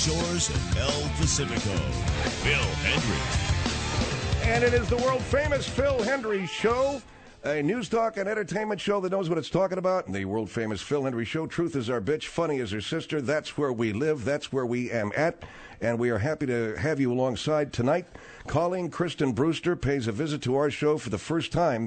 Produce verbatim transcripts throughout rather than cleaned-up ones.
shores of El Pacifico. Phil Hendrie. And it is the world-famous Phil Hendrie Show, a news talk and entertainment show that knows what it's talking about. The world-famous Phil Hendrie Show. Truth is our bitch, funny is her sister. That's where we live. That's where we am at. And we are happy to have you alongside tonight. Colleen Kristen Brewster pays a visit to our show for the first time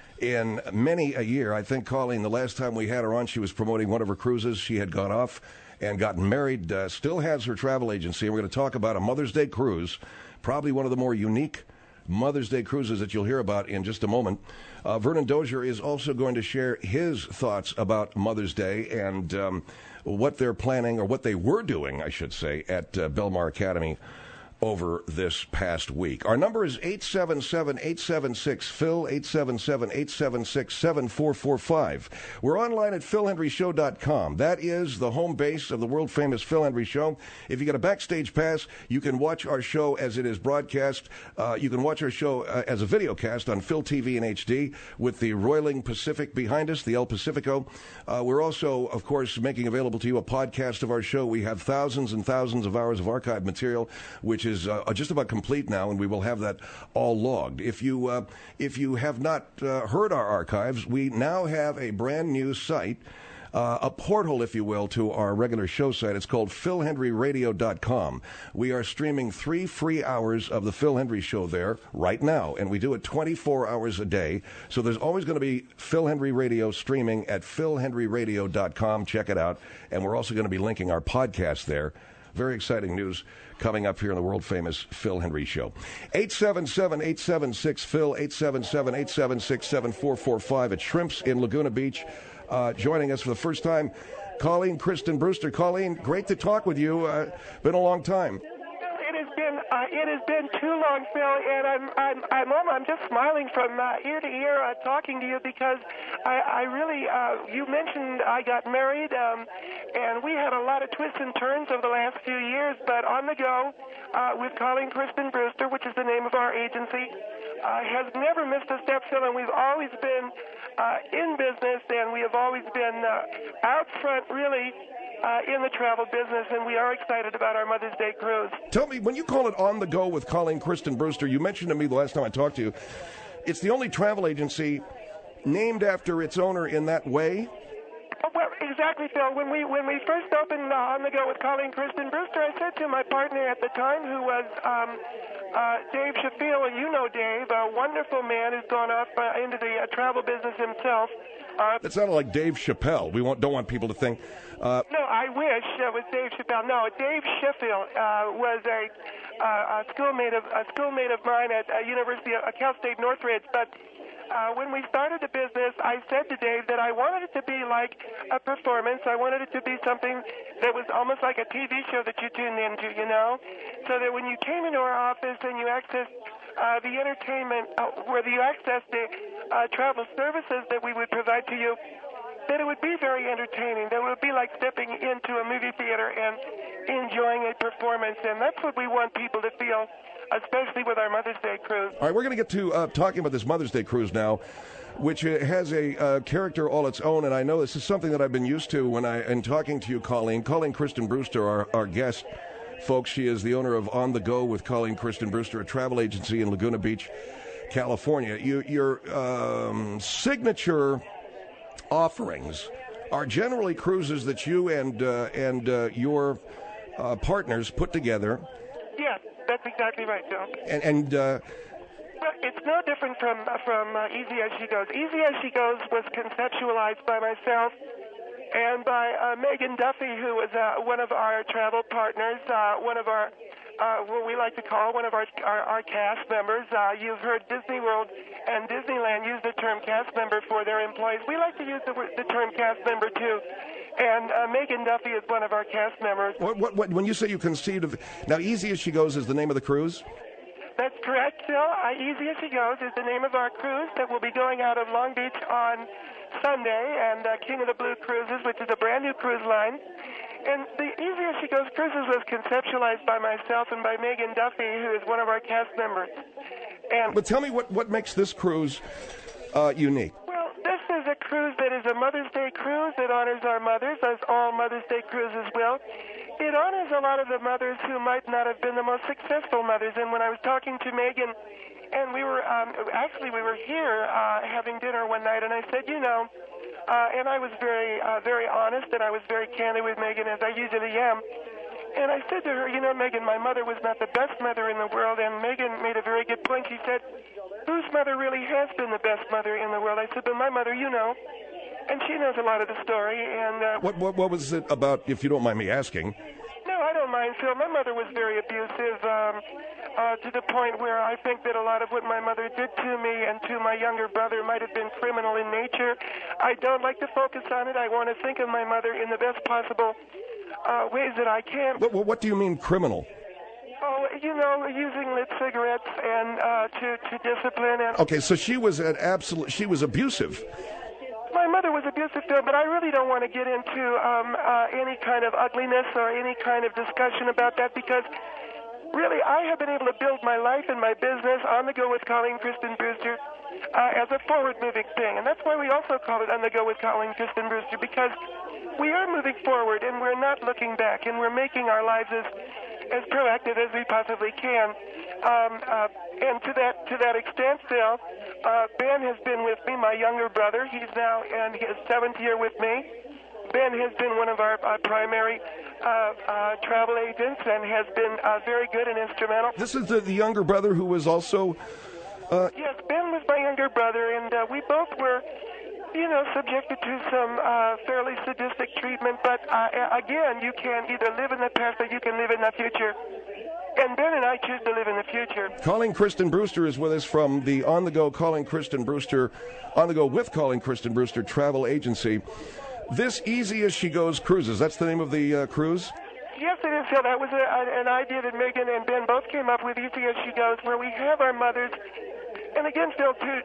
in many a year. I think, Colleen, the last time we had her on, she was promoting one of her cruises. She had gone off and gotten married, uh, still has her travel agency. And we're going to talk about a Mother's Day cruise, probably one of the more unique Mother's Day cruises that you'll hear about in just a moment. Uh, Vernon Dozier is also going to share his thoughts about Mother's Day and um, what they're planning, or what they were doing, I should say, at uh, Belmar Academy over this past week. Our number is eight seven seven, eight seven six, Phil, eight seven seven, eight seven six, seven four four five. We're online at phil hendrie show dot com. That is the home base of the world-famous Phil Hendrie Show. If you get a backstage pass, you can watch our show as it is broadcast. Uh, you can watch our show uh, as a video cast on Phil T V in H D with the roiling Pacific behind us, the El Pacifico. Uh, we're also, of course, making available to you a podcast of our show. We have thousands and thousands of hours of archived material, which is uh, just about complete now, and we will have that all logged. If you uh, if you have not uh, heard our archives, we now have a brand new site, uh, a portal, if you will, to our regular show site. It's called phil hendrie radio dot com. We are streaming three free hours of the Phil Hendrie Show there right now, and we do it twenty-four hours a day. So there's always going to be Phil Hendrie Radio streaming at phil hendrie radio dot com. Check it out. And we're also going to be linking our podcast there. Very exciting news coming up here in the world-famous Phil Hendrie Show. eight seven seven, eight seven six, Phil, eight seven seven, eight seven six, seven four four five at Shrimps in Laguna Beach. Uh, joining us for the first time, Colleen Kristen Brewster. Colleen, great to talk with you. Uh, been a long time. It has been uh, it has been too long, Phil, and I'm I'm I'm I'm just smiling from uh, ear to ear uh, talking to you, because I, I really uh, you mentioned I got married, um, and we had a lot of twists and turns over the last few years. But On the Go uh, with Colleen Kristen Brewster, which is the name of our agency, uh, has never missed a step, Phil, and we've always been uh, in business, and we have always been uh, out front, really. Uh, in the travel business, and we are excited about our Mother's Day cruise. Tell me, when you call it On the Go with Colleen Kristen Brewster, you mentioned to me the last time I talked to you, it's the only travel agency named after its owner in that way? Well, exactly, Phil. When we when we first opened uh, On the Go with Colleen Kristen Brewster, I said to my partner at the time, who was um, uh, Dave Sheffield, and you know Dave, a wonderful man who's gone off uh, into the uh, travel business himself. Uh, that sounded like Dave Chappelle. We want, don't want people to think. Uh, no, I wish it was Dave Chappelle. No, Dave Sheffield uh, was a, uh, a schoolmate of a schoolmate of mine at uh, University of uh, Cal State Northridge. But uh, when we started the business, I said to Dave that I wanted it to be like a performance. I wanted it to be something that was almost like a T V show that you tuned into, you know, so that when you came into our office and you accessed Uh, the entertainment, uh, where you access the uh, travel services that we would provide to you, that it would be very entertaining, that it would be like stepping into a movie theater and enjoying a performance, and that's what we want people to feel, especially with our Mother's Day cruise. All right, we're going to get to uh, talking about this Mother's Day cruise now, which uh, has a uh, character all its own, and I know this is something that I've been used to when I, in talking to you, Colleen. Colleen Kristen Brewster, our, our guest. Folks, she is the owner of On the Go with Colleen Kristen Brewster, a travel agency in Laguna Beach, California. You, your um, signature offerings are generally cruises that you and uh, and uh, your uh, partners put together. Yes, that's exactly right, Joe. And, and uh, well, it's no different from from uh, Easy As She Goes. Easy As She Goes was conceptualized by myself and by uh, Megan Duffy, who was uh, one of our travel partners, uh, one of our, uh, what we like to call one of our our, our cast members. Uh, you've heard Disney World and Disneyland use the term cast member for their employees. We like to use the, the term cast member, too. And uh, Megan Duffy is one of our cast members. What, what, what, when you say you conceived of... Now, Easy As She Goes is the name of the cruise? That's correct, Phil. Uh, Easy As She Goes is the name of our cruise that will be going out of Long Beach on Sunday, and uh, King of the Blue Cruises, which is a brand new cruise line. And the Easy As She Goes cruises was conceptualized by myself and by Megan Duffy, who is one of our cast members. And but tell me what, what makes this cruise uh, unique. Well, this is a cruise that is a Mother's Day cruise that honors our mothers, as all Mother's Day cruises will. it honors a lot of the mothers who might not have been the most successful mothers. And when I was talking to Megan, and we were, um, actually we were here uh, having dinner one night, and I said, you know, uh, and I was very, uh, very honest, and I was very candid with Megan, as I usually am. And I said to her, you know, Megan, my mother was not the best mother in the world, and Megan made a very good point. She said, whose mother really has been the best mother in the world? I said, but my mother, you know. And she knows a lot of the story. And uh, What, what what was it about, if you don't mind me asking? No, I don't mind, Phil. My mother was very abusive um, uh, to the point where I think that a lot of what my mother did to me and to my younger brother might have been criminal in nature. I don't like to focus on it. I want to think of my mother in the best possible uh, ways that I can. What, what do you mean criminal? Oh, you know, using lit cigarettes and uh, to, to discipline. And Okay, so she was an absolute, she was abusive. my mother was abusive, Phil, but I really don't want to get into um, uh, any kind of ugliness or any kind of discussion about that because really I have been able to build my life and my business on the go with Colleen Kristen Brewster uh, as a forward-moving thing. And that's why we also call it On the Go with Colleen Kristen Brewster, because we are moving forward and we're not looking back and we're making our lives as, as proactive as we possibly can. Um, uh, and to that to that extent, Phil, uh, Ben has been with me, my younger brother. He's now in his seventh year with me. Ben has been one of our uh, primary uh, uh, travel agents and has been uh, very good and instrumental. This is the, the younger brother who was also... Uh... Yes, Ben was my younger brother, and uh, we both were, you know, subjected to some uh, fairly sadistic treatment. But uh, again, you can either live in the past or you can live in the future. And Ben and I choose to live in the future. Colleen Kristen Brewster is with us from the On the Go Colleen Kristen Brewster, On the Go with Colleen Kristen Brewster travel agency. This Easy As She Goes Cruises, that's the name of the uh, cruise? Yes, it is, Phil. That was a, a, an idea that Megan and Ben both came up with, Easy As She Goes, where we have our mothers. And again, Phil, to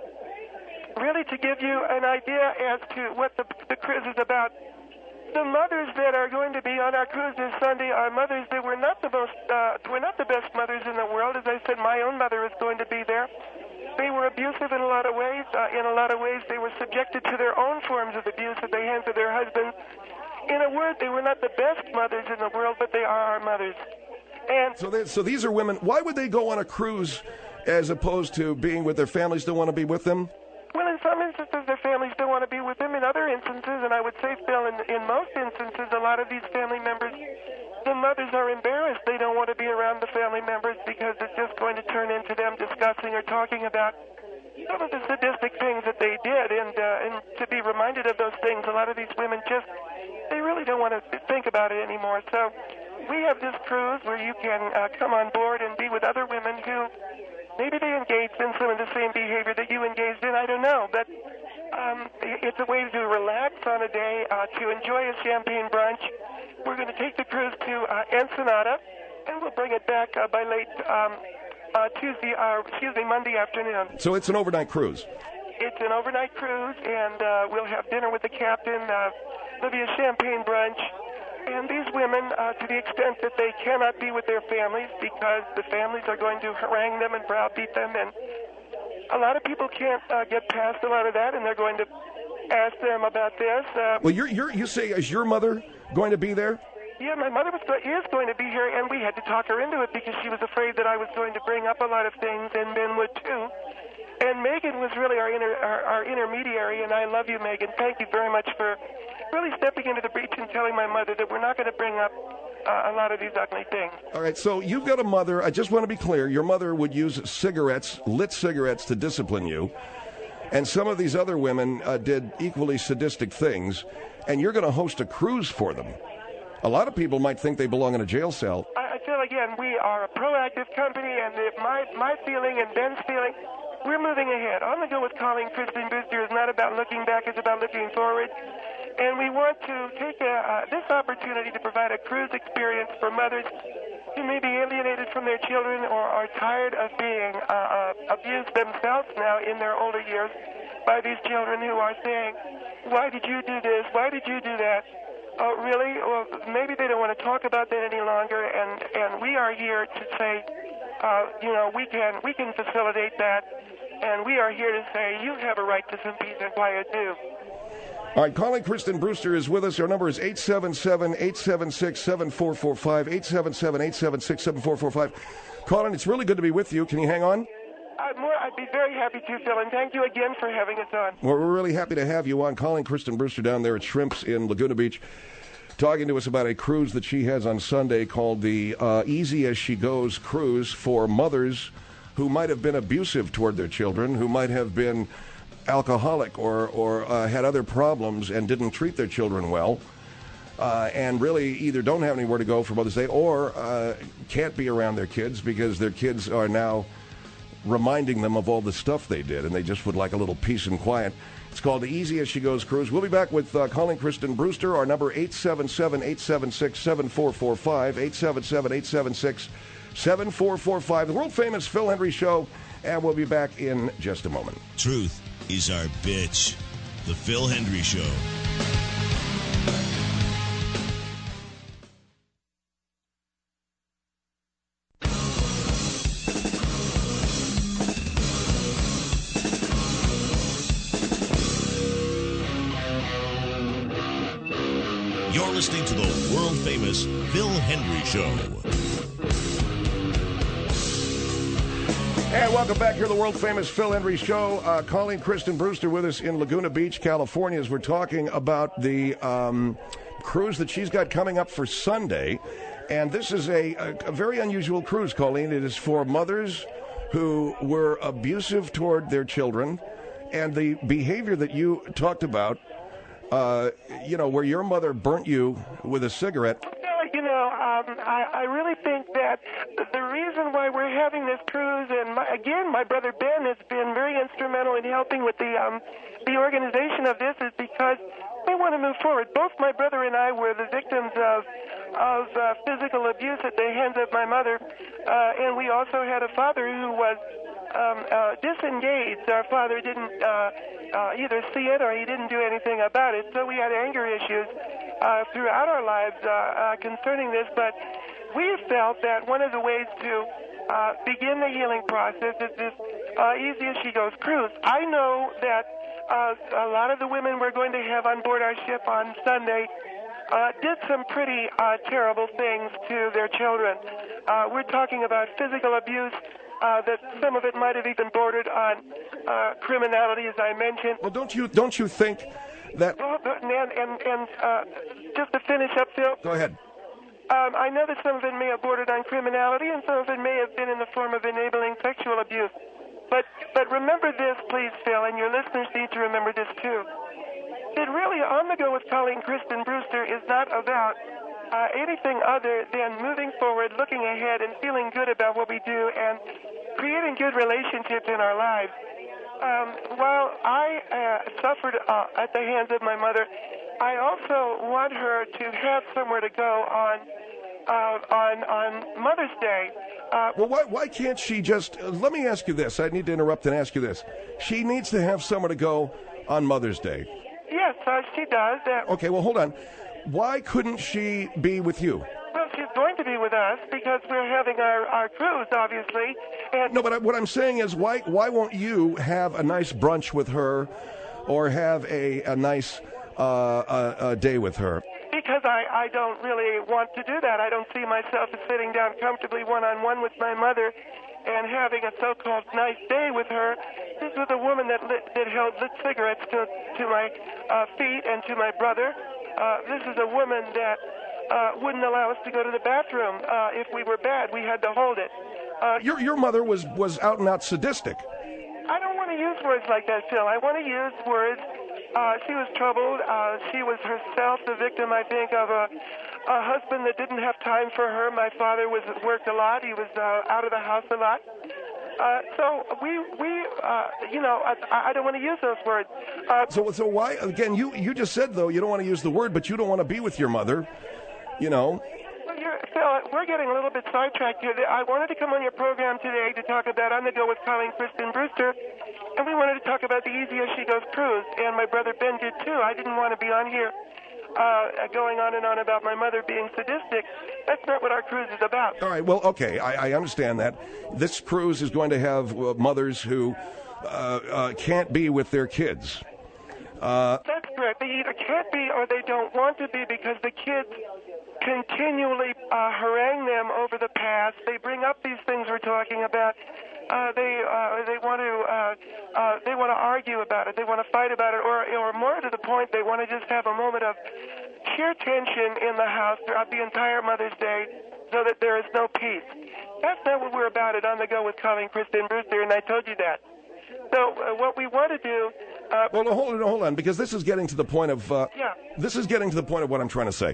really to give you an idea as to what the, the cruise is about. The mothers that are going to be on our cruise this Sunday are mothers that were not the most, uh, were not the best mothers in the world. As I said, my own mother is going to be there. They were abusive in a lot of ways. Uh, in a lot of ways, they were subjected to their own forms of abuse at the hands of their husbands. In a word, they were not the best mothers in the world, but they are our mothers. And so, they, so these are women. Why would they go on a cruise as opposed to being with their families? Don't want to be with them? Well, in some instances, their families don't want to be with them. In other instances, and I would say, Phil, in, in most instances, a lot of these family members, the mothers are embarrassed. They don't want to be around the family members because it's just going to turn into them discussing or talking about some of the sadistic things that they did. And, uh, and to be reminded of those things, a lot of these women just, they really don't want to think about it anymore. So we have this cruise where you can uh, come on board and be with other women who maybe they engaged in some of the same behavior that you engaged in. I don't know. But um, it's a way to relax on a day, uh, to enjoy a champagne brunch. We're going to take the cruise to uh, Ensenada, and we'll bring it back uh, by late um, uh, Tuesday, uh, excuse me, Monday afternoon. So it's an overnight cruise? It's an overnight cruise, and uh, we'll have dinner with the captain. Uh, there'll be a champagne brunch. And these women, uh, to the extent that they cannot be with their families because the families are going to harangue them and browbeat them, and a lot of people can't uh, get past a lot of that, and they're going to ask them about this. Uh, well, you're, you're, you say, is your mother going to be there? Yeah, my mother was, is going to be here, and we had to talk her into it because she was afraid that I was going to bring up a lot of things, and Ben would too. And Megan was really our, inter, our, our intermediary, and I love you, Megan. Thank you very much for really stepping into the breach and telling my mother that we're not going to bring up uh, a lot of these ugly things. All right, so you've got a mother. I just want to be clear. Your mother would use cigarettes, lit cigarettes, to discipline you. And some of these other women uh, did equally sadistic things. And you're going to host a cruise for them. A lot of people might think they belong in a jail cell. I, I feel, again, we are a proactive company, and the, my, my feeling and Ben's feeling, we're moving ahead. On the Go with Colleen Kristen Brewster is not about looking back, it's about looking forward. And we want to take a, uh, this opportunity to provide a cruise experience for mothers who may be alienated from their children or are tired of being uh, uh, abused themselves now in their older years by these children who are saying, why did you do this? Why did you do that? Oh, really? Well, maybe they don't want to talk about that any longer, and, and we are here to say, uh, you know, we can, we can facilitate that, and we are here to say you have a right to some peace and quiet too. All right, calling Kristen Brewster is with us. Our number is eight seven seven, eight seven six, seven four four five, eight seven seven, eight seven six, seven four four five. Colin, it's really good to be with you. Can you hang on? I'd, more, I'd be very happy to, Phil, and thank you again for having us on. Well, we're really happy to have you on. Calling Kristen Brewster down there at Shrimps in Laguna Beach, talking to us about a cruise that she has on Sunday called the uh, Easy As She Goes Cruise for mothers who might have been abusive toward their children, who might have been alcoholic or, or uh, had other problems and didn't treat their children well, uh, and really either don't have anywhere to go for Mother's Day or uh, can't be around their kids because their kids are now reminding them of all the stuff they did, and they just would like a little peace and quiet. It's called the Easy As She Goes Cruise. We'll be back with uh, calling Kristen Brewster. Our number eight seven seven, eight seven six, seven four four five, eight seven seven, eight seven six, seven four four five. The world-famous Phil Hendrie Show, and we'll be back in just a moment. Truth is our bitch. The Phil Hendrie Show. You're listening to the world-famous Phil Hendrie Show. And welcome back here to the world-famous Phil Hendrie Show. Uh, calling Kristen Brewster with us in Laguna Beach, California, as we're talking about the um, cruise that she's got coming up for Sunday. And this is a, a, a very unusual cruise, Colleen. It is for mothers who were abusive toward their children. And the behavior that you talked about, uh, you know, where your mother burnt you with a cigarette. You know, um, I, I really think that the reason why we're having this cruise, and my, again, my brother Ben has been very instrumental in helping with the um, the organization of this, is because we want to move forward. Both my brother and I were the victims of of uh, physical abuse at the hands of my mother, uh, and we also had a father who was um, uh, disengaged. Our father didn't uh, uh, either see it or he didn't do anything about it, so we had anger issues Uh, throughout our lives uh, uh, concerning this, but we felt that one of the ways to uh, begin the healing process is this uh, Easy As She Goes cruise. I know that uh, a lot of the women we're going to have on board our ship on Sunday uh, did some pretty uh, terrible things to their children. Uh, we're talking about physical abuse, uh, that some of it might have even bordered on uh, criminality, as I mentioned. Well, don't you don't you think that... Well, and, and, and uh, just to finish up, Phil. Go ahead. Um, I know that some of it may have bordered on criminality, and some of it may have been in the form of enabling sexual abuse. But but remember this, please, Phil, and your listeners need to remember this, too. That really, On the Go with Calling Kristen Brewster is not about uh, anything other than moving forward, looking ahead, and feeling good about what we do, and creating good relationships in our lives. Um, while I uh, suffered uh, at the hands of my mother, I also want her to have somewhere to go on uh, on on Mother's Day. Uh, well, why why can't she just? Uh, let me ask you this. I need to interrupt and ask you this. She needs to have somewhere to go on Mother's Day. Yes, uh, she does. Uh, okay, well, hold on. Why couldn't she be with you? Well, she's going to be with us because we're having our, our cruise, obviously. And no, but I, what I'm saying is, why why won't you have a nice brunch with her, or have a a nice uh, a, a day with her? Because I, I don't really want to do that. I don't see myself as sitting down comfortably one-on-one with my mother and having a so-called nice day with her. This was a woman that lit, that held lit cigarettes to to my uh, feet and to my brother. Uh, this is a woman that uh, wouldn't allow us to go to the bathroom. Uh, if we were bad, we had to hold it. Uh, your your mother was, was out and out sadistic. I don't want to use words like that, Phil. I want to use words. Uh, she was troubled. Uh, she was herself the victim, I think, of a, a husband that didn't have time for her. My father was worked a lot. He was uh, out of the house a lot. Uh, so we, we, uh, you know, I, I don't want to use those words. Uh, so, so why? Again, you, you just said though you don't want to use the word, but you don't want to be with your mother. You know. Well, you're, Phil, we're getting a little bit sidetracked here. I wanted to come on your program today to talk about On the Go with Calling Kristen Brewster, and we wanted to talk about the Easy As She Goes cruise, and my brother Ben did too. I didn't want to be on here uh, going on and on about my mother being sadistic. That's not what our cruise is about. All right, well, okay, I, I understand that. This cruise is going to have uh, mothers who uh, uh, can't be with their kids. Uh, That's correct. They either can't be or they don't want to be because the kids continually uh, harangue them over the past. They bring up these things we're talking about. Uh, they uh, they want to uh, uh, they want to argue about it. They want to fight about it, or or more to the point, they want to just have a moment of sheer tension in the house throughout the entire Mother's Day, so that there is no peace. That's not what we're about at On the Go with Colleen, Kristen Brewster, and I told you that. So uh, what we want to do. Uh, well, no, hold on, hold on, because this is getting to the point of. Uh, yeah. This is getting to the point of what I'm trying to say.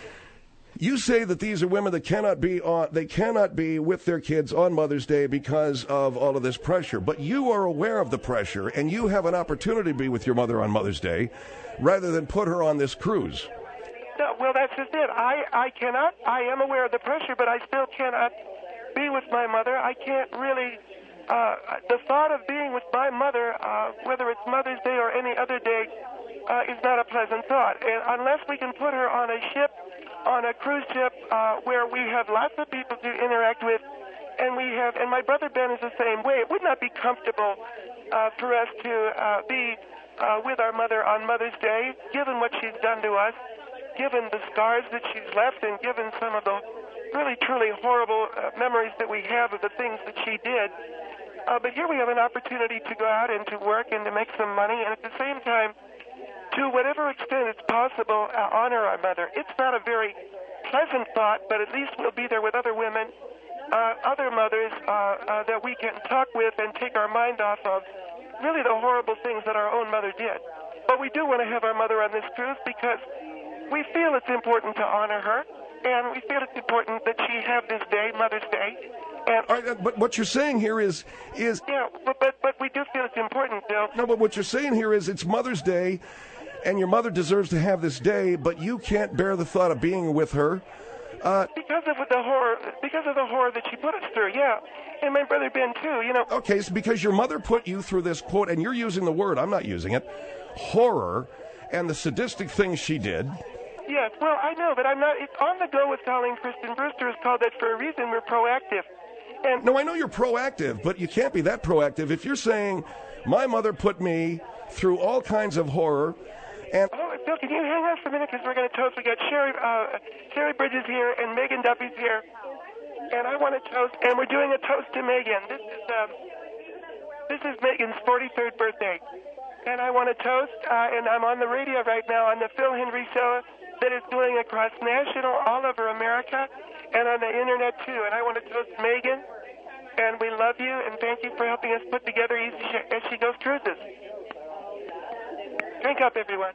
You say that these are women that cannot be on, they cannot be with their kids on Mother's Day because of all of this pressure. But you are aware of the pressure, and you have an opportunity to be with your mother on Mother's Day, rather than put her on this cruise. No, well, that's just it. I, I cannot. I am aware of the pressure, but I still cannot be with my mother. I can't really. Uh, the thought of being with my mother, uh, whether it's Mother's Day or any other day, uh, is not a pleasant thought. And unless we can put her on a ship. On a cruise ship uh, where we have lots of people to interact with, and we have, and my brother Ben is the same way. It would not be comfortable uh, for us to uh, be uh, with our mother on Mother's Day, given what she's done to us, given the scars that she's left, and given some of the really, truly horrible uh, memories that we have of the things that she did. Uh, but here we have an opportunity to go out and to work and to make some money, and at the same time, to whatever extent it's possible, uh, honor our mother. It's not a very pleasant thought, but at least we'll be there with other women, uh, other mothers uh, uh, that we can talk with and take our mind off of really the horrible things that our own mother did. But we do want to have our mother on this cruise because we feel it's important to honor her, and we feel it's important that she have this day, Mother's Day. And All right, but what you're saying here is is yeah, but, but but we do feel it's important, Bill. No, but what you're saying here is it's Mother's Day. And your mother deserves to have this day, but you can't bear the thought of being with her. Uh, because of the horror, because of the horror that she put us through, yeah. And my brother Ben too, you know. Okay, so because your mother put you through this quote, and you're using the word, I'm not using it, horror, and the sadistic things she did. Yes, well, I know, but I'm not. It's On the Go with Colleen Kristen Brewster is called that for a reason. We're proactive. And no, I know you're proactive, but you can't be that proactive if you're saying my mother put me through all kinds of horror. And oh, Bill, can you hang on for a minute because we're going to toast. We got Sherry, uh, Sherry Bridges here and Megan Duffy's here, and I want to toast. And we're doing a toast to Megan. This is um, this is Megan's forty-third birthday, and I want to toast. Uh, and I'm on the radio right now on the Phil Hendrie Show that is doing across national, all over America, and on the internet too. And I want to toast Megan, and we love you and thank you for helping us put together Easy Sh- as She Goes Cruises. Drink up, everyone.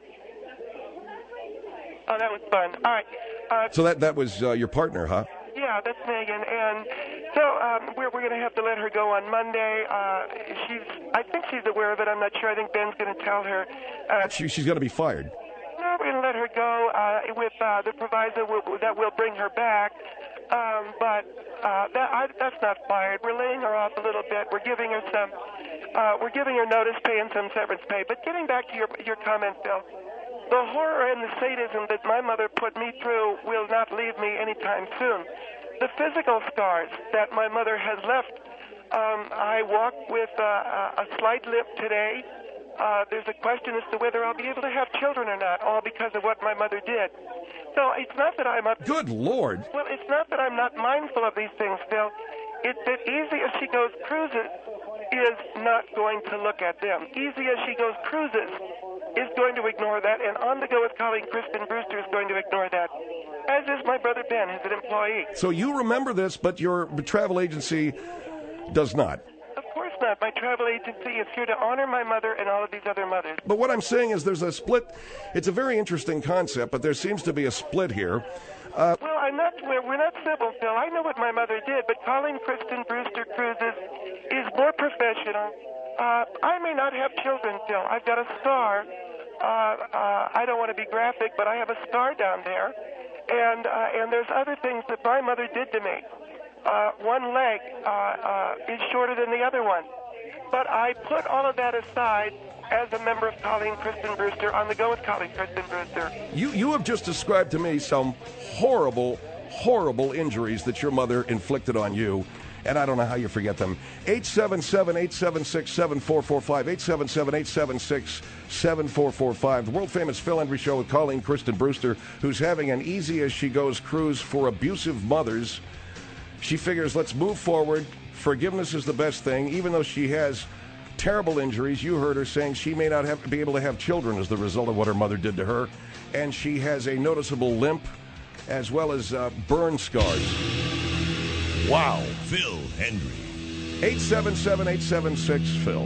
Oh, that was fun. All right. Uh, so that that was uh, your partner, huh? Yeah, that's Megan. And so um, we're, we're going to have to let her go on Monday. Uh, she's, I think she's aware of it. I'm not sure. I think Ben's going to tell her. Uh, she, she's going to be fired. No, we're going to let her go uh, with uh, the proviso will, that we'll bring her back. Um, but uh, that, I, that's not fired. We're laying her off a little bit. We're giving her some. Uh, we're giving her notice pay and some severance pay. But getting back to your your comments, Bill, the horror and the sadism that my mother put me through will not leave me anytime soon. The physical scars that my mother has left. Um, I walk with uh, a slight limp today. Uh, there's a question as to whether I'll be able to have children or not, all because of what my mother did. So it's not that I'm up. Good Lord. Well, it's not that I'm not mindful of these things, Bill. It's that Easy as She Goes Cruises is not going to look at them. Easy as She Goes Cruises is going to ignore that, and On the Go with Colleen Kristen Brewster is going to ignore that, as is my brother Ben, who's an employee. So you remember this, but your travel agency does not. Of course not. My travel agency is here to honor my mother and all of these other mothers. But what I'm saying is there's a split. It's a very interesting concept, but there seems to be a split here. Uh, well, I'm not. We're, we're not civil, Phil. I know what my mother did, but Colleen Kristen Brewster Cruises is more professional. Uh, I may not have children, Phil. I've got a scar. Uh, uh, I don't want to be graphic, but I have a scar down there, and uh, and there's other things that my mother did to me. Uh, one leg uh, uh, is shorter than the other one, but I put all of that aside as a member of Colleen Kristen Brewster on the Go with Colleen Kristen Brewster. You you have just described to me some horrible, horrible injuries that your mother inflicted on you, and I don't know how you forget them. eight seven seven, eight seven six, seven four four five, eight seven seven, eight seven six, seven four four five. The world-famous Phil Hendrie Show with Colleen Kristen Brewster, who's having an easy-as-she-goes cruise for abusive mothers. She figures, let's move forward. Forgiveness is the best thing, even though she has terrible injuries. You heard her saying she may not have, be able to have children as the result of what her mother did to her. And she has a noticeable limp as well as uh, burn scars. Wow. Phil Hendrie. eight seven seven, eight seven six, Phil.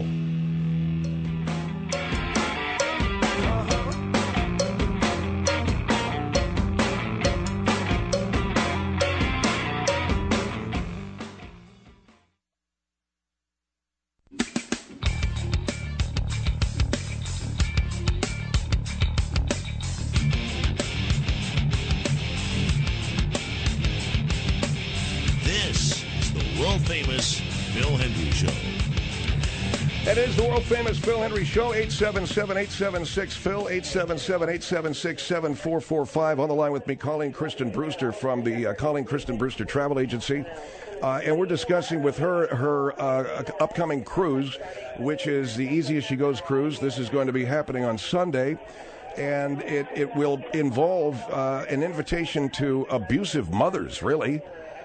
Famous Phil Hendrie Show, eight seven seven, eight seven six, Phil, eight seven seven, eight seven six, seven four four five. On the line with me, Colleen Kristen Brewster from the uh, Colleen Kristen Brewster Travel Agency. Uh, and we're discussing with her her uh, upcoming cruise, which is the Easy As She Goes cruise. This is going to be happening on Sunday. And it, it will involve uh, an invitation to abusive mothers, really.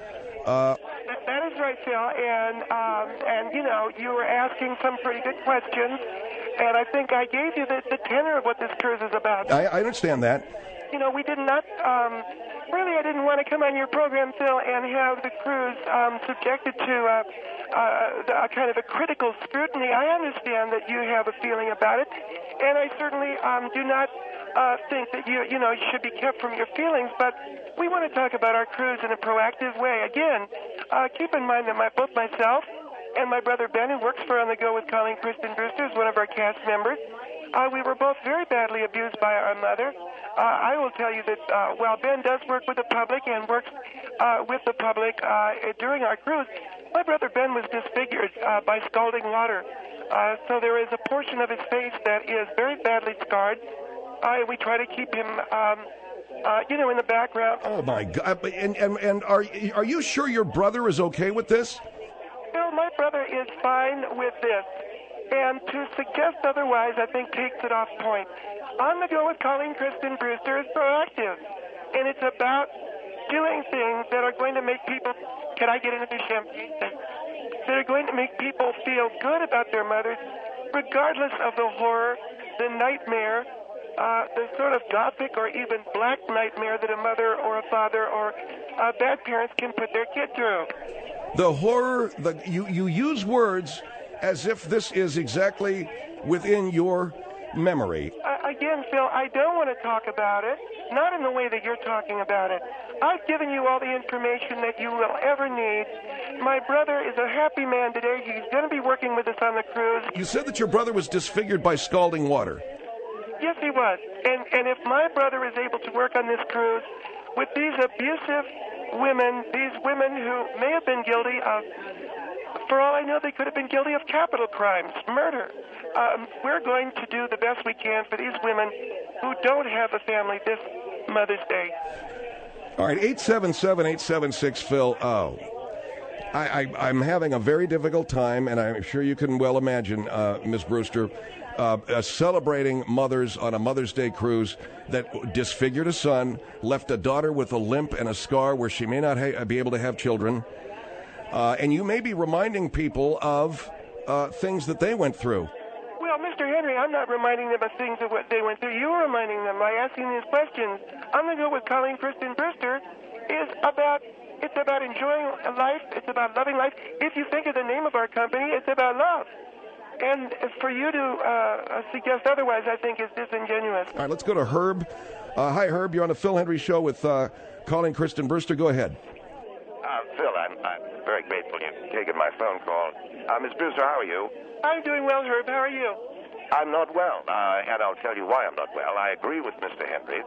Uh That is right, Phil, and, um, and you know, you were asking some pretty good questions, and I think I gave you the, the tenor of what this cruise is about. I, I understand that. You know, we did not, um, really, I didn't want to come on your program, Phil, and have the cruise um, subjected to uh, uh, a kind of a critical scrutiny. I understand that you have a feeling about it, and I certainly um, do not uh, think that you, you know, you should be kept from your feelings, but we want to talk about our cruise in a proactive way. Again, uh, keep in mind that my, both myself and my brother Ben, who works for On the Go with Colleen Kristen Brewster, is one of our cast members. Uh, we were both very badly abused by our mother. Uh, I will tell you that uh, while Ben does work with the public and works uh, with the public uh, during our cruise, my brother Ben was disfigured uh, by scalding water. Uh, so there is a portion of his face that is very badly scarred. Uh, we try to keep him... Um, Uh, you know, in the background. Oh my God! And and and are are you sure your brother is okay with this? No, my brother is fine with this, and to suggest otherwise, I think takes it off point. On the Go with Colleen Kristen Brewster is proactive, and it's about doing things that are going to make people. Can I get into champagne? That are going to make people feel good about their mothers, regardless of the horror, the nightmare. Uh, the sort of gothic or even black nightmare that a mother or a father or uh, bad parents can put their kid through. The horror, the you, you use words as if this is exactly within your memory. Uh, again, Phil, I don't want to talk about it, not in the way that you're talking about it. I've given you all the information that you will ever need. My brother is a happy man today. He's going to be working with us on the cruise. You said that your brother was disfigured by scalding water. Yes, he was. And and if my brother is able to work on this cruise with these abusive women, these women who may have been guilty of, for all I know, they could have been guilty of capital crimes, murder. Um, we're going to do the best we can for these women who don't have a family this Mother's Day. All right, eight seven seven, eight seven six, Phil. Oh. I, I, I'm having a very difficult time, and I'm sure you can well imagine, uh, Miz Brewster, Uh, uh, celebrating mothers on a Mother's Day cruise that disfigured a son, left a daughter with a limp and a scar where she may not ha- be able to have children. Uh, and you may be reminding people of uh, things that they went through. Well, Mister Hendrie, I'm not reminding them of things of what they went through. You were reminding them by asking these questions. I'm going to go with Colleen Kristen Brewster is about, it's about enjoying life. It's about loving life. If you think of the name of our company, it's about love. And for you to uh, suggest otherwise, I think, is disingenuous. All right, let's go to Herb. Uh, hi, Herb. You're on the Phil Hendrie Show with uh, Colleen Kristen Brewster. Go ahead. Uh, Phil, I'm, I'm very grateful you've taken my phone call. Uh, Miz Brewster, how are you? I'm doing well, Herb. How are you? I'm not well, uh, and I'll tell you why I'm not well. I agree with Mister Hendrie.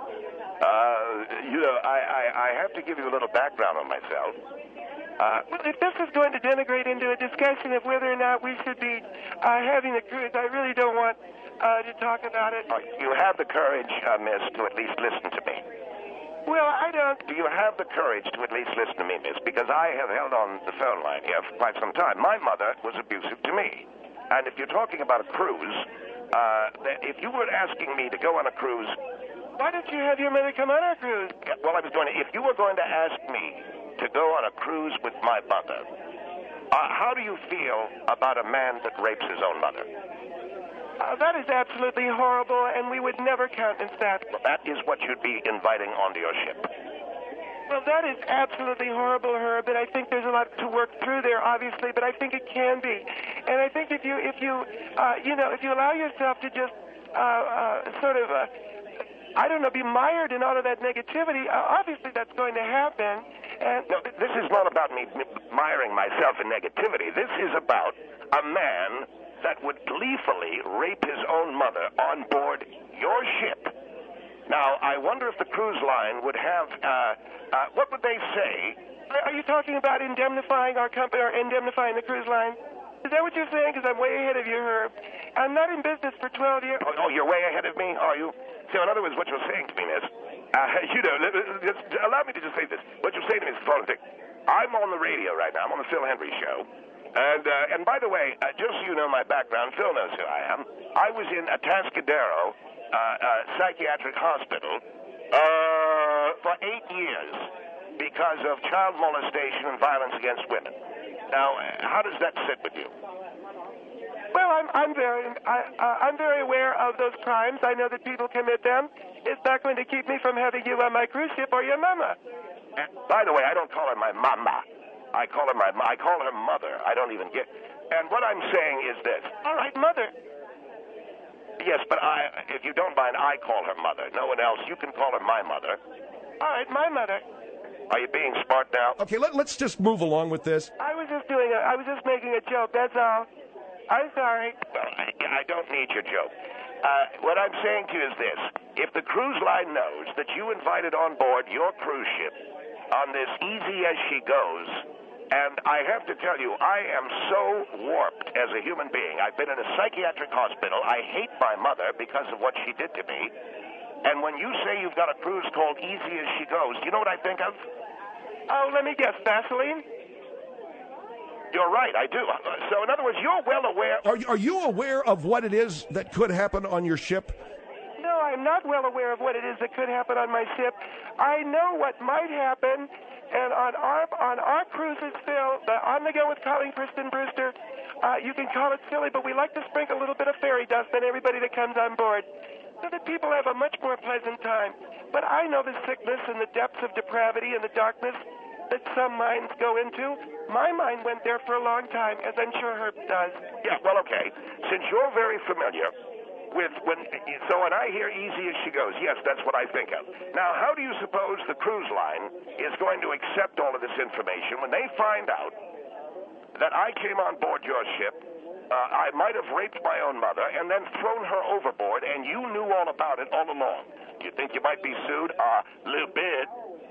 Uh, you know, I, I, I have to give you a little background on myself. Uh, well, if this is going to denigrate into a discussion of whether or not we should be uh, having the cruise, I really don't want uh, to talk about it. Uh, you have the courage, uh, miss, to at least listen to me. Well, I don't. Do you have the courage to at least listen to me, miss? Because I have held on the phone line here for quite some time. My mother was abusive to me. And if you're talking about a cruise, uh, if you were asking me to go on a cruise... Why don't you have your mother come on our cruise? Well, I was going to... If you were going to ask me to go on a cruise with my mother, uh, how do you feel about a man that rapes his own mother? Uh, that is absolutely horrible, and we would never countenance that. Well, that is what you'd be inviting onto your ship. Well, that is absolutely horrible, Herb, and I think there's a lot to work through there, obviously, but I think it can be. And I think if you, if you, uh, you know, if you allow yourself to just uh, uh, sort of, uh, I don't know, be mired in all of that negativity, uh, obviously that's going to happen. And no, this is not about me miring myself in negativity. This is about a man that would gleefully rape his own mother on board your ship. Now, I wonder if the cruise line would have, uh, uh, what would they say? Are, are you talking about indemnifying our company, or indemnifying the cruise line? Is that what you're saying? Because I'm way ahead of you, Herb. I'm not in business for twelve years. Oh, oh, you're way ahead of me, are you? So, in other words, what you're saying to me, miss, uh, you know, just allow me to just say this. What you're saying to me is the following thing. I'm on the radio right now. I'm on the Phil Hendry Show. And uh, and by the way, uh, just so you know my background, Phil knows who I am. I was in Atascadero uh, uh, Psychiatric Hospital uh, for eight years because of child molestation and violence against women. Now, uh, how does that sit with you? Well, I'm I'm very I, uh, I'm very aware of those crimes. I know that people commit them. It's not going to keep me from having you on my cruise ship or your mama. And by the way, I don't call her my mama. I call her my, I call her mother. I don't even get, and what I'm saying is this. All right, mother. Yes, but I, if you don't mind, I call her mother. No one else. You can call her my mother. All right, my mother. Are you being smart now? Okay, let, let's just move along with this. I was just doing a, I was just making a joke, that's all. I'm sorry. Well, I, I don't need your joke. Uh, what I'm saying to you is this. If the cruise line knows that you invited on board your cruise ship on this easy as she goes, and I have to tell you, I am so warped as a human being. I've been in a psychiatric hospital. I hate my mother because of what she did to me. And when you say you've got a cruise called Easy as She Goes, you know what I think of? Oh, let me guess, Vaseline? You're right, I do. So, in other words, you're well aware... Are you, are you aware of what it is that could happen on your ship? No, I'm not well aware of what it is that could happen on my ship. I know what might happen, and on our on our cruises, Phil, the On the Go with Colleen Kristen Brewster, uh, you can call it silly, but we like to sprinkle a little bit of fairy dust on everybody that comes on board, so that people have a much more pleasant time. But I know the sickness and the depths of depravity and the darkness that some minds go into. My mind went there for a long time, as I'm sure Herb does. Yeah, well, okay. Since you're very familiar with when, so when I hear Easy as She Goes, yes, that's what I think of. Now, how do you suppose the cruise line is going to accept all of this information when they find out that I came on board your ship, uh, I might have raped my own mother, and then thrown her overboard, and you knew all about it all along? Do you think you might be sued? A uh, little bit.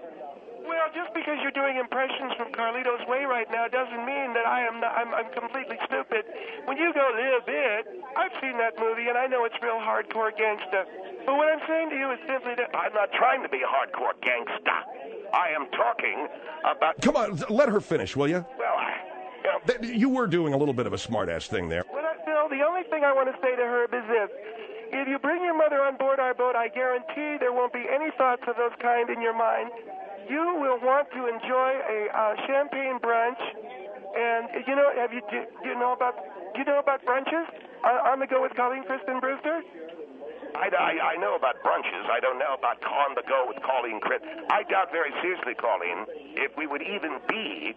Well, just because you're doing impressions from Carlito's Way right now doesn't mean that I am not, I'm, I'm completely stupid. When you go a little bit, I've seen that movie, and I know it's real hardcore gangsta. But what I'm saying to you is simply that... I'm not trying to be a hardcore gangsta. I am talking about... Come on, let her finish, will you? Well, I... You know, Th- you were doing a little bit of a smart-ass thing there. Well, Phil, the only thing I want to say to Herb is this. If you bring your mother on board our boat, I guarantee there won't be any thoughts of those kind in your mind. You will want to enjoy a uh, champagne brunch, and you know, have you do, do you know about do you know about brunches uh, on the go with Colleen Kristen Brewster? I, I, I know about brunches. I don't know about on the go with Colleen Kristen. I doubt very seriously, Colleen, if we would even be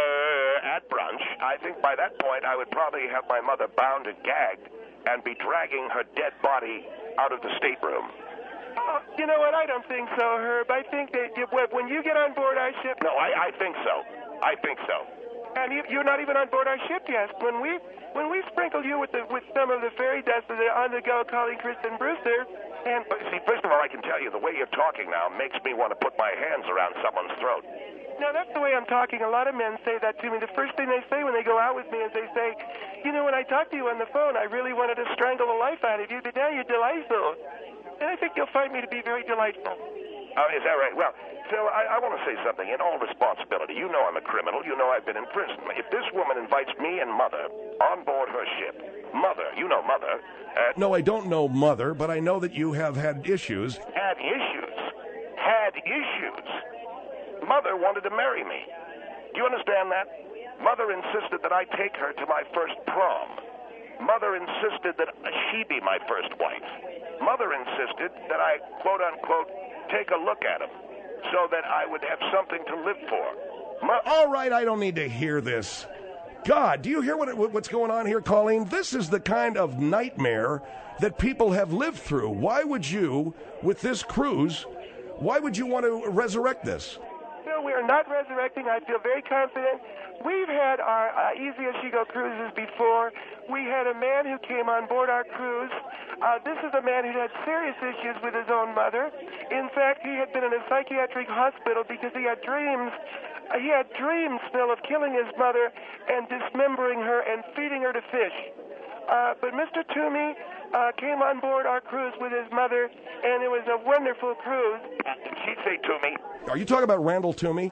uh, at brunch. I think by that point I would probably have my mother bound and gagged and be dragging her dead body out of the stateroom. Oh, you know what? I don't think so, Herb. I think that you, when you get on board our ship... No, I, I think so. I think so. And you, you're not even on board our ship yet. When we when we sprinkle you with the, with some of the fairy dust of the on-the-go Colleen Kristen Brewster, and... But see, first of all, I can tell you, the way you're talking now makes me want to put my hands around someone's throat. No, that's the way I'm talking. A lot of men say that to me. The first thing they say when they go out with me is they say, you know, when I talked to you on the phone, I really wanted to strangle the life out of you, but now you're delightful. And I think you'll find me to be very delightful. Oh, is that right? Well, Phil, I, I want to say something. In all responsibility, you know I'm a criminal. You know I've been in prison. If this woman invites me and Mother on board her ship, Mother, you know Mother. Uh, no, I don't know Mother, but I know that you have had issues. Had issues? Had issues? Mother wanted to marry me. Do you understand that? Mother insisted that I take her to my first prom. Mother insisted that she be my first wife. Mother insisted that I, quote unquote, take a look at him so that I would have something to live for. Mo- All right, I don't need to hear this. God, do you hear what what's going on here, Colleen? This is the kind of nightmare that people have lived through. Why would you, with this cruise, why would you want to resurrect this? No, we are not resurrecting. I feel very confident. We've had our uh, Easy As She Go cruises before. We had a man who came on board our cruise. Uh, this is a man who had serious issues with his own mother. In fact, he had been in a psychiatric hospital because he had dreams. Uh, he had dreams, Phil, of killing his mother and dismembering her and feeding her to fish. Uh, but Mister Toomey uh, came on board our cruise with his mother, and it was a wonderful cruise. Did she say Toomey? Are you talking about Randall Toomey?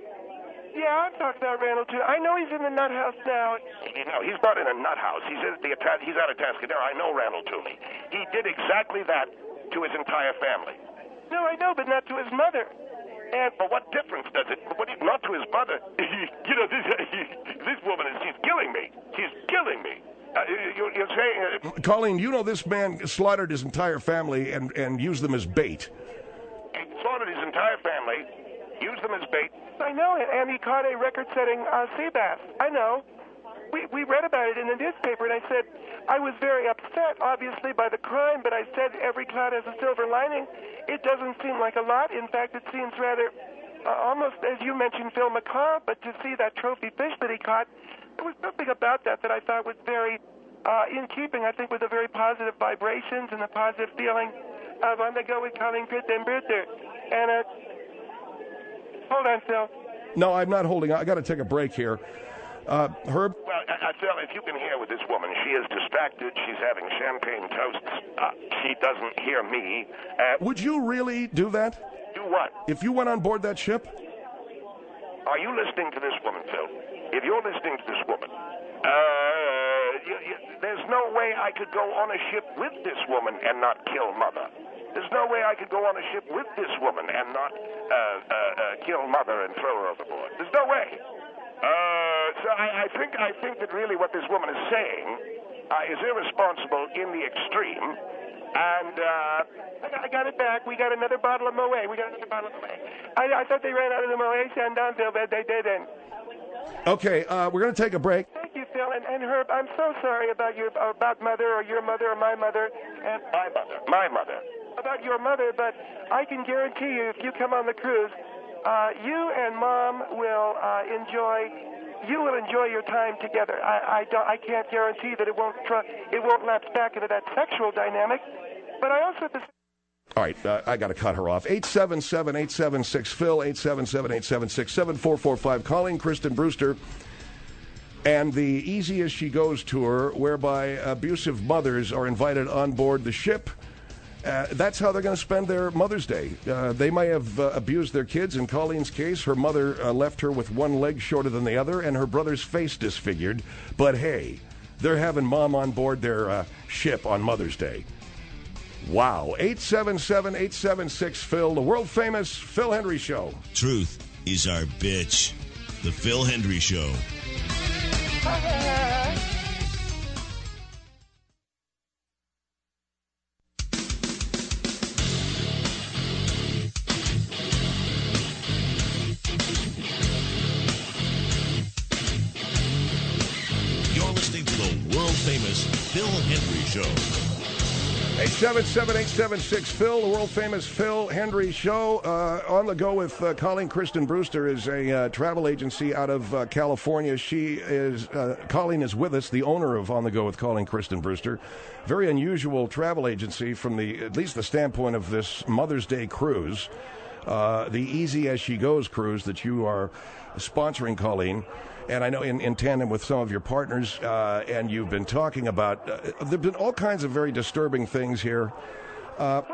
Yeah, I'm talking about Randall Toomey. I know he's in the nut house now. No, he's not in a nut house. He's at the he's out of Tascadero. I know Randall Toomey. He did exactly that to his entire family. No, I know, but not to his mother. And but what difference does it? What, not to his mother. You know, this this woman is she's killing me. She's killing me. Uh, you, you're saying, uh, Colleen, you know this man slaughtered his entire family and and used them as bait. He slaughtered his entire family, used them as bait. I know it, and he caught a record-setting uh, sea bass. I know. We we read about it in the newspaper, and I said I was very upset, obviously, by the crime, but I said every cloud has a silver lining. It doesn't seem like a lot. In fact, it seems rather uh, almost, as you mentioned, Phil, macabre, but to see that trophy fish that he caught, there was something about that that I thought was very uh, in keeping, I think, with the very positive vibrations and the positive feeling of on the go with Colleen Christen Bruster. And uh, hold on, Phil. No, I'm not holding on. I got to take a break here. Uh, Herb? Well, I, I feel if you can hear with this woman, she is distracted. She's having champagne toasts. Uh, she doesn't hear me. Uh, Would you really do that? do what? If you went on board that ship? Are you listening to this woman, Phil? If you're listening to this woman, uh, you, you, there's no way I could go on a ship with this woman and not kill Mother. There's no way I could go on a ship with this woman and not uh, uh, uh, kill Mother and throw her overboard. There's no way. Uh, so I, I think I think that really what this woman is saying uh, is irresponsible in the extreme. And uh, I, got, I got it back. We got another bottle of Moet. We got another bottle of Moet. I, I thought they ran out of the Moet Chandon, Phil, but they didn't. Okay, uh, we're going to take a break. Thank you, Phil. And, and Herb, I'm so sorry about your about Mother or your mother or my mother. And my mother, my mother. About your mother, but I can guarantee you, if you come on the cruise, uh, you and Mom will uh, enjoy. You will enjoy your time together. I, I, don't, I can't guarantee that it won't tr- it won't lapse back into that sexual dynamic, but I also. All right, uh, I got to cut her off. eight seven seven, eight seven six, Phil, eight seven seven, eight seven six, seven four four five. Colleen Christen Bruster and the Easy As She Goes tour, whereby abusive mothers are invited on board the ship. Uh, that's how they're going to spend their Mother's Day. Uh, they may have uh, abused their kids. In Colleen's case, her mother uh, left her with one leg shorter than the other and her brother's face disfigured. But hey, they're having Mom on board their uh, ship on Mother's Day. Wow. eight seven seven, eight seven six, Phil, the world-famous Phil Hendrie Show. Truth is our bitch. The Phil Hendrie Show. You're listening to the world-famous Phil Hendrie Show. eight seven seven, eight seven six, Phil, the world-famous Phil Hendrie Show. Uh, on the go with uh, Colleen Christen Bruster is a uh, travel agency out of uh, California. She is, uh, Colleen is with us, the owner of On the Go with Colleen Christen Bruster. Very unusual travel agency from the, at least the standpoint of this Mother's Day cruise. Uh, the Easy As She Goes cruise that you are sponsoring, Colleen. And I know in, in tandem with some of your partners, uh, and you've been talking about, uh, there have been all kinds of very disturbing things here. Uh, What's the only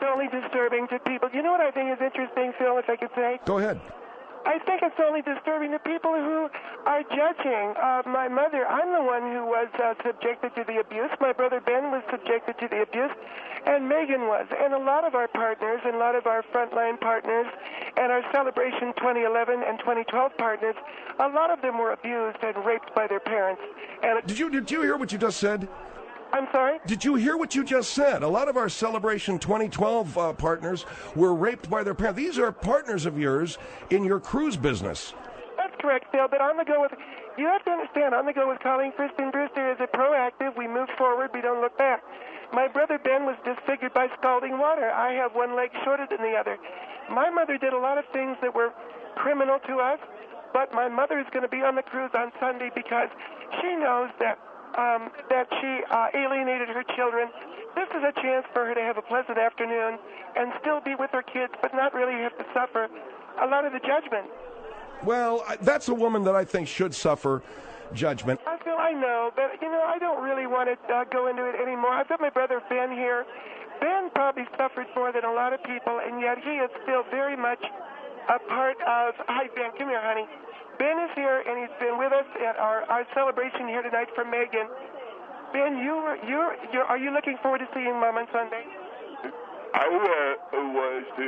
only disturbing to people. You know what I think is interesting, Phil, if I could say? Go ahead. I think it's only disturbing to people who are judging. Uh, my mother, I'm the one who was uh, subjected to the abuse. My brother Ben was subjected to the abuse, and Megan was. And a lot of our partners, and a lot of our frontline partners, and our Celebration twenty eleven and twenty twelve partners, a lot of them were abused and raped by their parents. And Did you did you hear what you just said? I'm sorry? Did you hear what you just said? A lot of our Celebration twenty twelve uh, partners were raped by their parents. These are partners of yours in your cruise business. That's correct, Phil, but on the go with, you have to understand, on the go with calling Kristen Brewster is a proactive. We move forward, we don't look back. My brother Ben was disfigured by scalding water. I have one leg shorter than the other. My mother did a lot of things that were criminal to us, but my mother is going to be on the cruise on Sunday because she knows that Um, that she uh, alienated her children. This is a chance for her to have a pleasant afternoon and still be with her kids, but not really have to suffer a lot of the judgment. Well, I- that's a woman that I think should suffer judgment. I feel I know, but, you know, I don't really want to uh, go into it anymore. I've got my brother Ben here. Ben probably suffered more than a lot of people, and yet he is still very much a part of... Hi, Ben. Come here, honey. Ben is here, and he's been with us at our, our celebration here tonight for Megan. Ben, you were, you're, you're, are you looking forward to seeing Mom on Sunday? I uh, was to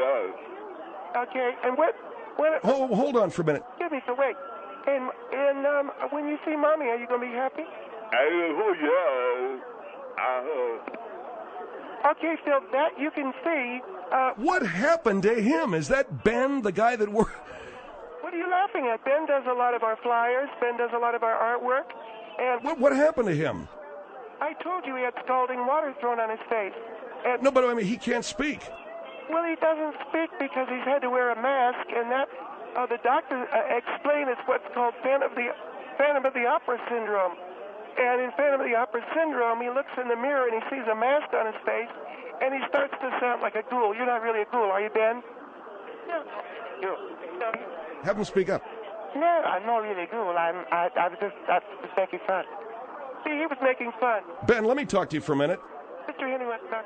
uh, Okay, and what... what Hold, hold on for a minute. excuse me, so wait. And, and um, when you see Mommy, are you going to be happy? I, oh, yeah. Uh, Okay, Phil, that you can see... Uh, What happened to him? Is that Ben, the guy that wor- what are you laughing at? Ben does a lot of our flyers. Ben does a lot of our artwork. And What, what happened to him? I told you he had scalding water thrown on his face. And, No, but I mean, he can't speak. well, he doesn't speak because he's had to wear a mask, and that uh, the doctor uh, explained it's what's called Phantom of the Phantom of the Opera syndrome. And in Phantom of the Opera syndrome, he looks in the mirror and he sees a mask on his face, and he starts to sound like a ghoul. You're not really a ghoul, are you, Ben? No. You. No. Have him speak up. No, I'm not really a ghoul. I'm. I, I was just. I was making fun. See, he was making fun. Ben, let me talk to you for a minute. Mister Henry wants to talk.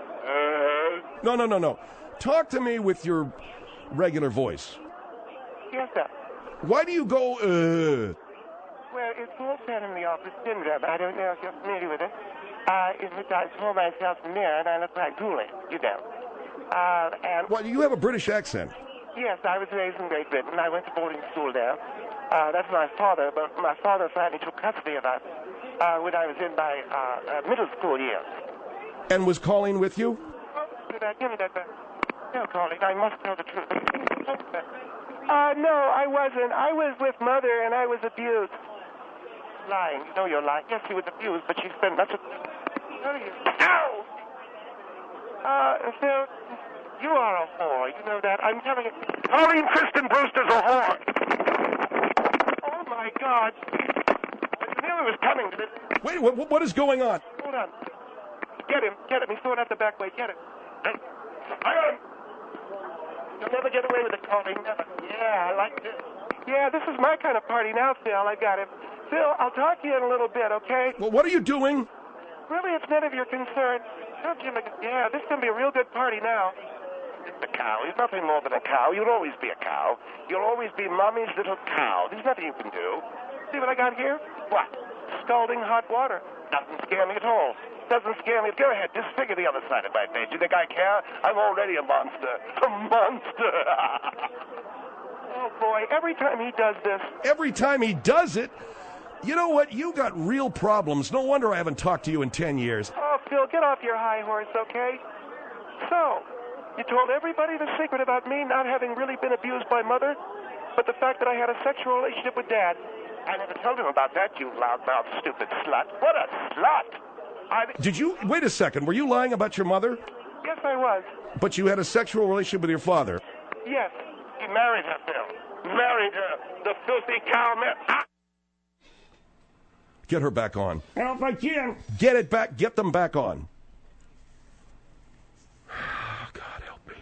uh, No, no, no, no. Talk to me with your regular voice. Yes, sir. Why do you go, uh... Well, it's called Phantom of the Opera syndrome. I don't know if you're familiar with it. Uh, in which I saw myself in the mirror and I look like ghoulish, you know. Uh, and Well, you have a British accent. yes, I was raised in Great Britain. I went to boarding school there. Uh, that's my father, but my father finally took custody of us uh, when I was in my uh, uh, middle school years. And was Colleen with you? Oh, did I give me that back? No, Colleen, I must tell the truth. Uh, no, I wasn't. I was with Mother, and I was abused. Lying. You know you're lying. Yes, she was abused, but she spent much of... What are you? Ow! Uh, Phil, you are a whore. You know that. I'm telling you. Colleen Kristen Brewster's a whore. Oh, my God. I knew it was coming to this. Wait, what, what is going on? Hold on. Get him. Get him. He's throwing out the back way. Get him. I got him. You'll never get away with it, Colleen. Never. Yeah, I like this. Yeah, this is my kind of party now, Phil. I got him. Phil, I'll talk to you in a little bit, okay? Well, what are you doing? Really, it's none of your concern. Tell Jim, yeah, this is going to be a real good party now. A cow. He's nothing more than a cow. You'll always be a cow. You'll always be Mommy's little cow. There's nothing you can do. See what I got here? What? Scalding hot water. Doesn't scare me at all. Doesn't scare me. Go ahead. Disfigure the other side of my face. You think I care? I'm already a monster. A monster. Oh, boy, every time he does this. Every time he does it, you know what? You got real problems. No wonder I haven't talked to you in ten years. Oh, Phil, get off your high horse, okay? So, you told everybody the secret about me not having really been abused by Mother, but the fact that I had a sexual relationship with Dad. I never told him about that, you loudmouth stupid slut. What a slut! I... Did you... Wait a second. Were you lying about your mother? Yes, I was. But you had a sexual relationship with your father. Yes. He married her, Phil. Married her. The filthy cow man. Ah! Get her back on. Help I can. Get it back. Get them back on. God help me.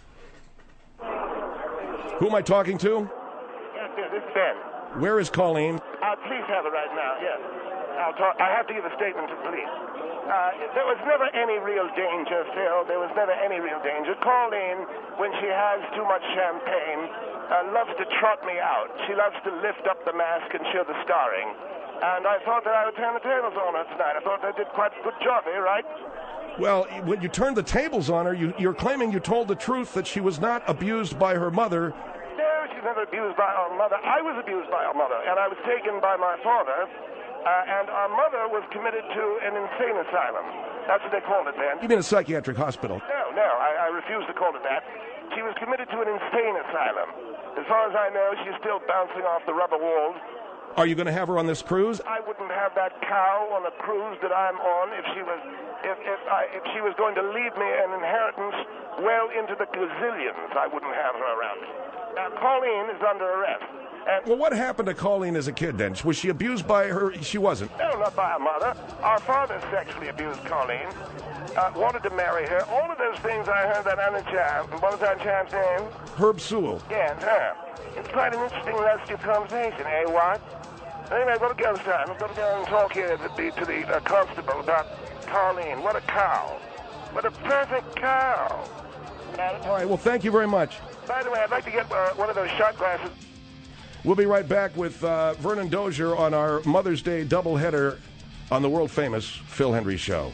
Who am I talking to? Yes, yes, this is Ben. Where is Colleen? Uh, please have her right now, yes. Uh, I'll talk. I have to give a statement to the police. Uh, there was never any real danger, Phil. There was never any real danger. Colleen, when she has too much champagne, uh, loves to trot me out. She loves to lift up the mask and show the scarring. And I thought that I would turn the tables on her tonight. I thought I did quite a good job here, right? Well, when you turned the tables on her, you, you're claiming you told the truth that she was not abused by her mother. No, she's never abused by her mother. I was abused by her mother, and I was taken by my father. Uh, and our mother was committed to an insane asylum. That's what they called it then. You mean a psychiatric hospital? No, no, I, I refuse to call it that. She was committed to an insane asylum. As far as I know, she's still bouncing off the rubber walls. Are you going to have her on this cruise? I wouldn't have that cow on a cruise that I'm on if she was if if, I, if she was going to leave me an inheritance well into the gazillions. I wouldn't have her around me. Now, Colleen is under arrest. And well, what happened to Colleen as a kid then? Was she abused by her? She wasn't. No, not by her mother. Our father sexually abused Colleen, uh, wanted to marry her. All of those things I heard that other chap. What was that chap's name? Herb Sewell. Yes, her. It's quite an interesting, lusty conversation, eh, what? Anyway, I've got to go, son. I've got to go and talk here to the, to the uh, constable about Colleen. What a cow. What a perfect cow. All right, well, thank you very much. By the way, I'd like to get uh, one of those shot glasses. We'll be right back with uh, Vernon Dozier on our Mother's Day doubleheader on the world-famous Phil Hendrie Show.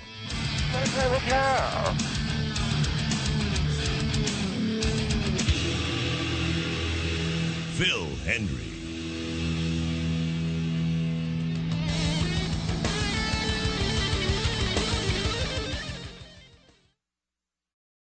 Phil Hendrie.